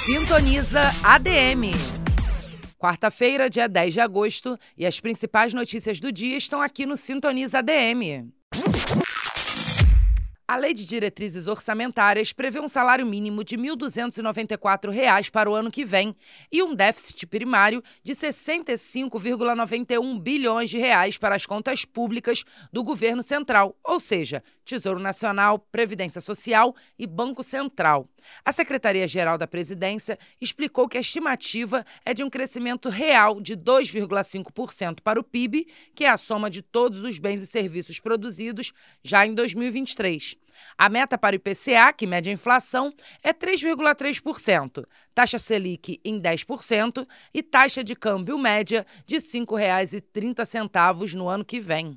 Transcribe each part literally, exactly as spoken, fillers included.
Sintoniza A D M. Quarta-feira, dia dez de agosto, e as principais notícias do dia estão aqui no Sintoniza A D M. A Lei de Diretrizes Orçamentárias prevê um salário mínimo de mil duzentos e noventa e quatro reais para o ano que vem e um déficit primário de sessenta e cinco vírgula noventa e um bilhões de reais para as contas públicas do governo central, ou seja, Tesouro Nacional, Previdência Social e Banco Central. A Secretaria-Geral da Presidência explicou que a estimativa é de um crescimento real de dois vírgula cinco por cento para o P I B, que é a soma de todos os bens e serviços produzidos já em dois mil e vinte e três. A meta para o I P C A, que mede a inflação, é três vírgula três por cento, taxa Selic em dez por cento e taxa de câmbio média de cinco reais e trinta centavos no ano que vem.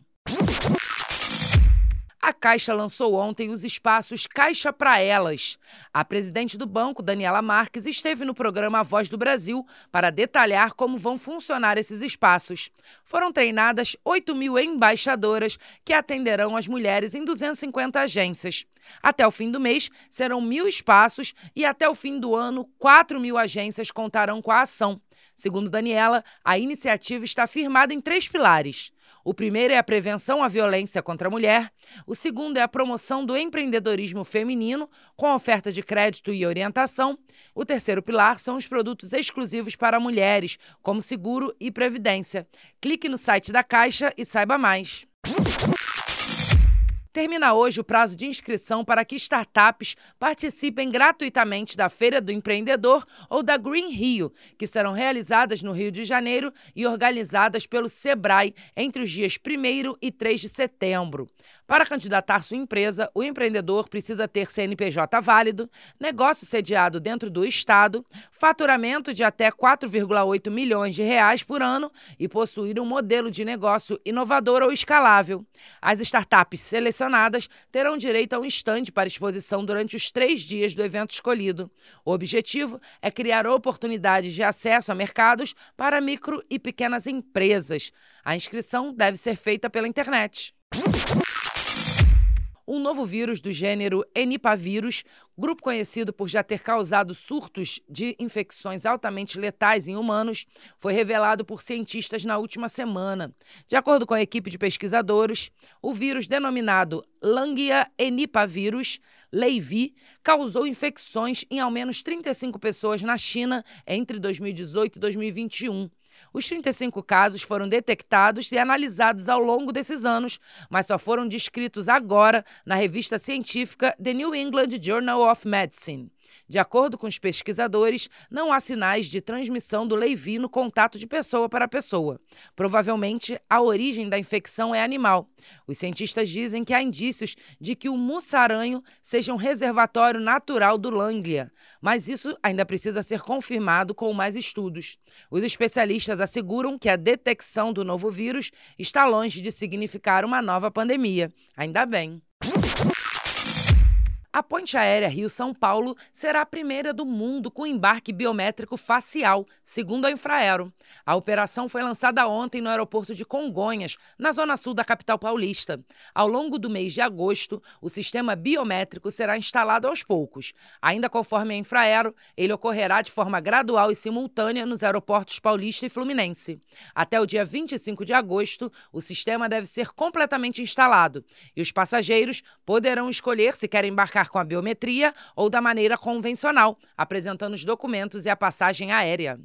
A Caixa lançou ontem os espaços Caixa para Elas. A presidente do banco, Daniela Marques, esteve no programa A Voz do Brasil para detalhar como vão funcionar esses espaços. Foram treinadas oito mil embaixadoras que atenderão as mulheres em duzentas e cinquenta agências. Até o fim do mês, serão mil espaços e até o fim do ano, quatro mil agências contarão com a ação. Segundo Daniela, a iniciativa está firmada em três pilares. O primeiro é a prevenção à violência contra a mulher, o segundo é a promoção do empreendedorismo feminino, com oferta de crédito e orientação, o terceiro pilar são os produtos exclusivos para mulheres, como seguro e previdência. Clique no site da Caixa e saiba mais. Termina hoje o prazo de inscrição para que startups participem gratuitamente da Feira do Empreendedor ou da Green Rio, que serão realizadas no Rio de Janeiro e organizadas pelo Sebrae entre os dias primeiro e três de setembro. Para candidatar sua empresa, o empreendedor precisa ter C N P J válido, negócio sediado dentro do estado, faturamento de até quatro vírgula oito milhões de reais por ano e possuir um modelo de negócio inovador ou escalável. As startups selecionadas terão direito a um estande para exposição durante os três dias do evento escolhido. O objetivo é criar oportunidades de acesso a mercados para micro e pequenas empresas. A inscrição deve ser feita pela internet. Um novo vírus do gênero Enipavírus, grupo conhecido por já ter causado surtos de infecções altamente letais em humanos, foi revelado por cientistas na última semana. De acordo com a equipe de pesquisadores, o vírus denominado Langia enipavírus, Leivi, causou infecções em ao menos trinta e cinco pessoas na China entre dois mil e dezoito e dois mil e vinte e um. Os trinta e cinco casos foram detectados e analisados ao longo desses anos, mas só foram descritos agora na revista científica The New England Journal of Medicine. De acordo com os pesquisadores, não há sinais de transmissão do Leivi no contato de pessoa para pessoa. Provavelmente, a origem da infecção é animal. Os cientistas dizem que há indícios de que o mussaranho seja um reservatório natural do Langia, mas isso ainda precisa ser confirmado com mais estudos. Os especialistas asseguram que a detecção do novo vírus está longe de significar uma nova pandemia. Ainda bem. A ponte aérea Rio-São Paulo será a primeira do mundo com embarque biométrico facial, segundo a Infraero. A operação foi lançada ontem no aeroporto de Congonhas, na zona sul da capital paulista. Ao longo do mês de agosto, o sistema biométrico será instalado aos poucos. Ainda conforme a Infraero, ele ocorrerá de forma gradual e simultânea nos aeroportos Paulista e Fluminense. Até o dia vinte e cinco de agosto, o sistema deve ser completamente instalado e os passageiros poderão escolher se querem embarcar com a biometria ou da maneira convencional, apresentando os documentos e a passagem aérea.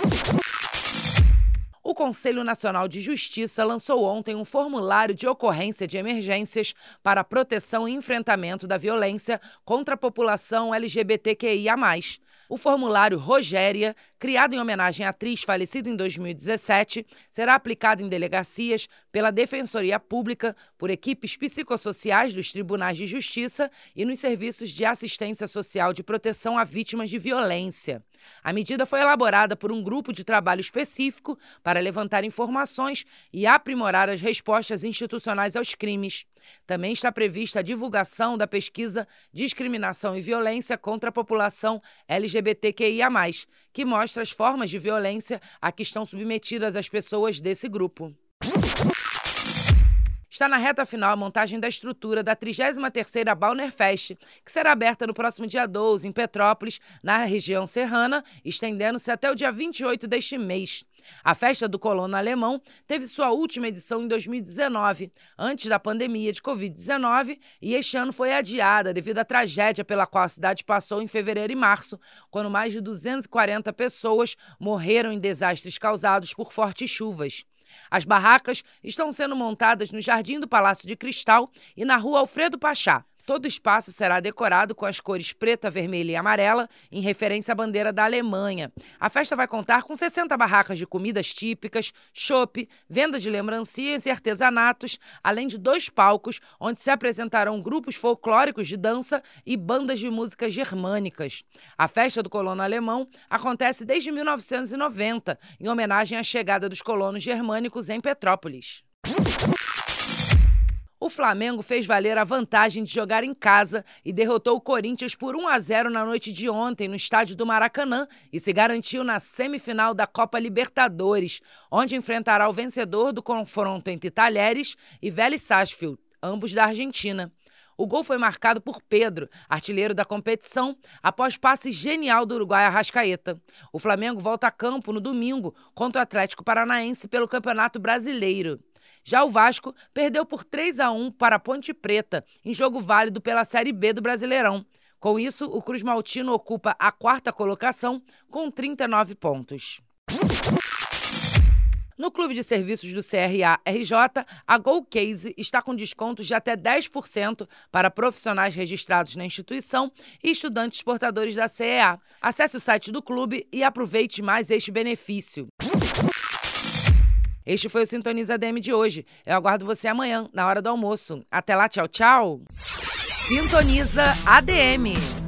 O Conselho Nacional de Justiça lançou ontem um formulário de ocorrência de emergências para a proteção e enfrentamento da violência contra a população L G B T Q I A mais. O formulário Rogéria, criado em homenagem à atriz falecida em dois mil e dezessete, será aplicado em delegacias, pela Defensoria Pública, por equipes psicossociais dos tribunais de justiça e nos serviços de assistência social de proteção a vítimas de violência. A medida foi elaborada por um grupo de trabalho específico para levantar informações e aprimorar as respostas institucionais aos crimes. Também está prevista a divulgação da pesquisa Discriminação e Violência contra a População L G B T Q I A mais, que mostra as formas de violência a que estão submetidas as pessoas desse grupo. Está na reta final a montagem da estrutura da trigésima terceira Balnerfest, que será aberta no próximo dia doze, em Petrópolis, na região serrana, estendendo-se até o dia vinte e oito deste mês. A festa do colono alemão teve sua última edição em dois mil e dezenove, antes da pandemia de covid dezenove, e este ano foi adiada devido à tragédia pela qual a cidade passou em fevereiro e março, quando mais de duzentas e quarenta pessoas morreram em desastres causados por fortes chuvas. As barracas estão sendo montadas no Jardim do Palácio de Cristal e na Rua Alfredo Pachá. Todo o espaço será decorado com as cores preta, vermelha e amarela, em referência à bandeira da Alemanha. A festa vai contar com sessenta barracas de comidas típicas, chopp, venda de lembrancinhas e artesanatos, além de dois palcos onde se apresentarão grupos folclóricos de dança e bandas de músicas germânicas. A festa do colono alemão acontece desde mil novecentos e noventa, em homenagem à chegada dos colonos germânicos em Petrópolis. O Flamengo fez valer a vantagem de jogar em casa e derrotou o Corinthians por um a zero na noite de ontem no estádio do Maracanã e se garantiu na semifinal da Copa Libertadores, onde enfrentará o vencedor do confronto entre Talheres e Vélez Sarsfield, ambos da Argentina. O gol foi marcado por Pedro, artilheiro da competição, após passe genial do uruguaio Arrascaeta. O Flamengo volta a campo no domingo contra o Atlético Paranaense pelo Campeonato Brasileiro. Já o Vasco perdeu por três a um para a Ponte Preta, em jogo válido pela Série B do Brasileirão. Com isso, o Cruz Maltino ocupa a quarta colocação com trinta e nove pontos. No Clube de Serviços do C R A R J, a GoCase está com descontos de até dez por cento para profissionais registrados na instituição e estudantes portadores da C E A. Acesse o site do clube e aproveite mais este benefício. Este foi o Sintoniza A D M de hoje. Eu aguardo você amanhã, na hora do almoço. Até lá, tchau, tchau. Sintoniza A D M.